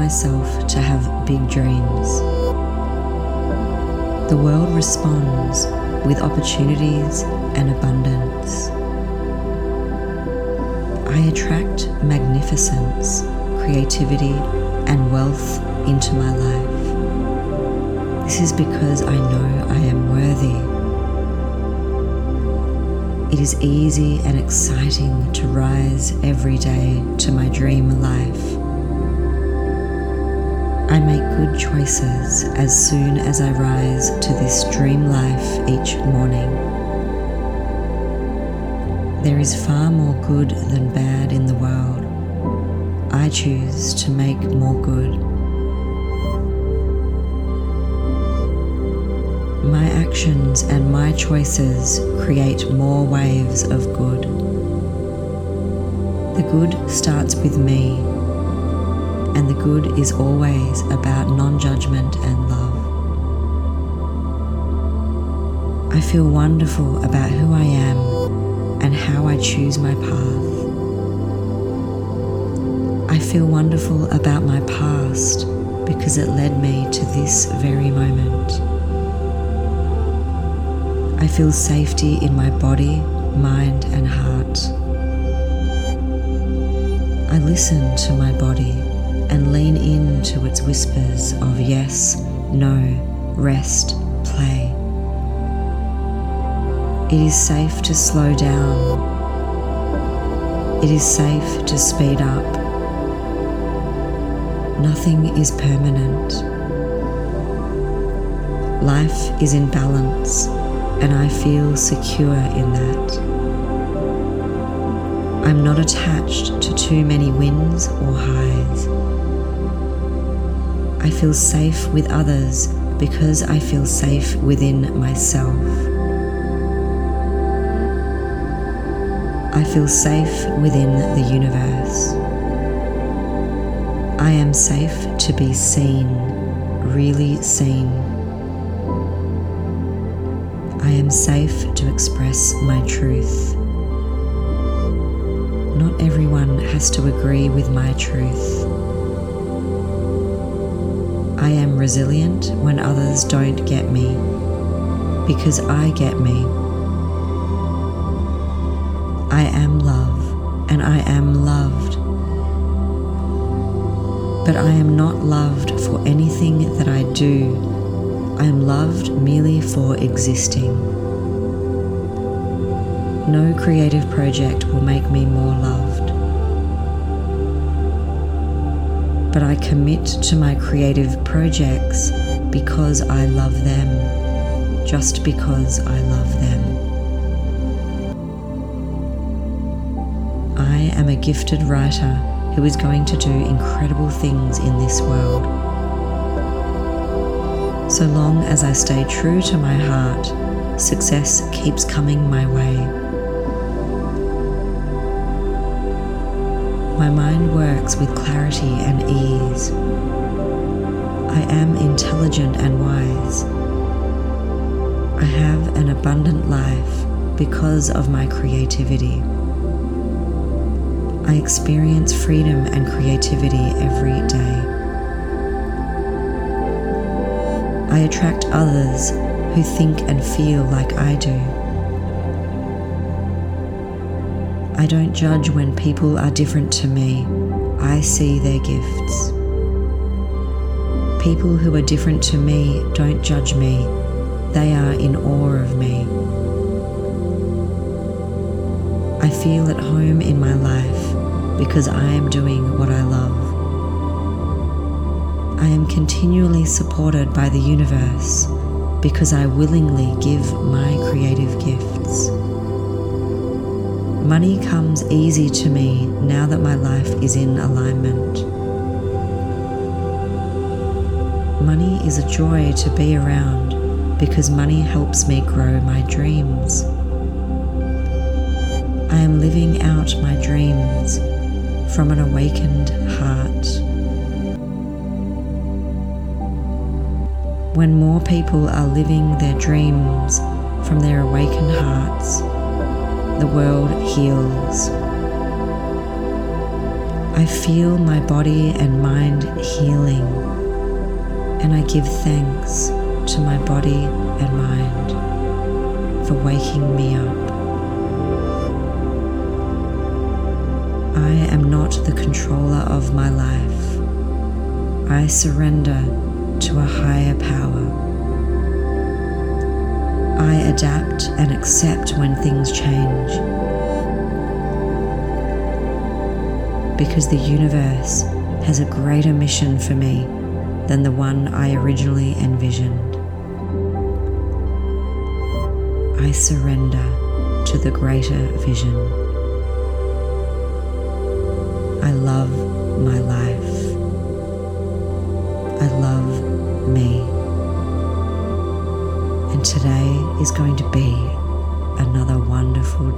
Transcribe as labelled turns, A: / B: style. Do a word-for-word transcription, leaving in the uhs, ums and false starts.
A: myself to have big dreams. The world responds with opportunities and abundance. I attract magnificence, creativity, and wealth into my life. This is because I know I am worthy. It is easy and exciting to rise every day to my dream life. I make good choices as soon as I rise to this dream life each morning. There is far more good than bad in the world. I choose to make more good. My actions and my choices create more waves of good. The good starts with me, and the good is always about non-judgment and love. I feel wonderful about who I am and how I choose my path. I feel wonderful about my past because it led me to this very moment. I feel safety in my body, mind, and heart. I listen to my body and lean into its whispers of yes, no, rest, play. It is safe to slow down. It is safe to speed up. Nothing is permanent. Life is in balance, and I feel secure in that. I'm not attached to too many wins or highs. I feel safe with others because I feel safe within myself. I feel safe within the universe. I am safe to be seen, really seen. I am safe to express my truth. Not everyone has to agree with my truth. I am resilient when others don't get me, because I get me. I am love, and I am loved. But I am not loved for anything that I do. I am loved merely for existing. No creative project will make me more loved. But I commit to my creative projects because I love them, just because I love them. I am a gifted writer who is going to do incredible things in this world. So long as I stay true to my heart, success keeps coming my way. My mind works with clarity and ease. I am intelligent and wise. I have an abundant life because of my creativity. I experience freedom and creativity every day. I attract others who think and feel like I do. I don't judge when people are different to me. I see their gifts. People who are different to me don't judge me. They are in awe of me. I feel at home in my life because I am doing what I love. I am continually supported by the universe because I willingly give my creative gifts. Money comes easy to me now that my life is in alignment. Money is a joy to be around because money helps me grow my dreams. I am living out my dreams from an awakened heart. When more people are living their dreams from their awakened hearts, the world heals. I feel my body and mind healing, and I give thanks to my body and mind for waking me up. I am not the controller of my life. I surrender to a higher power. I adapt and accept when things change, because the universe has a greater mission for me than the one I originally envisioned. I surrender to the greater vision. I love my life. I love me. And today is going to be another wonderful day.